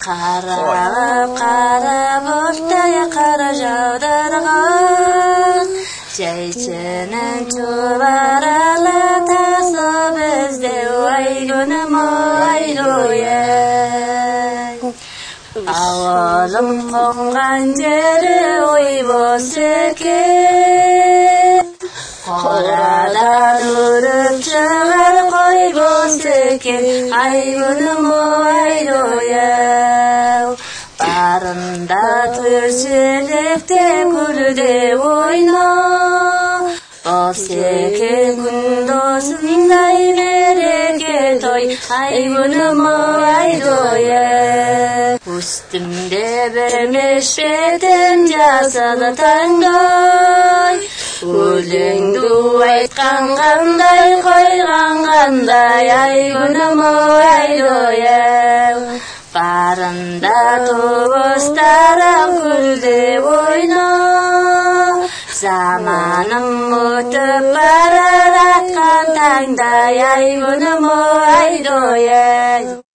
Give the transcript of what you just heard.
Қарап, қарап оттай қара жаудырған Жайшының чубарала тасып іздеу ай күнім ойдой Ауылым қонған жері ойбос екен Қорадан үріп шығар қойбос екен ай күнім ойдой Барында түршілікте күлде ойна Бос екен күн досындай береке той ай күнім ойдой Үстімде бір мешпетім жасылы таңдай Өлеңді айтқан қандай қойған қандай ай күнім ойдой Барында туыстарым күлде ойна Заманым өтіп барар атқан таңдай ай күнім ойдой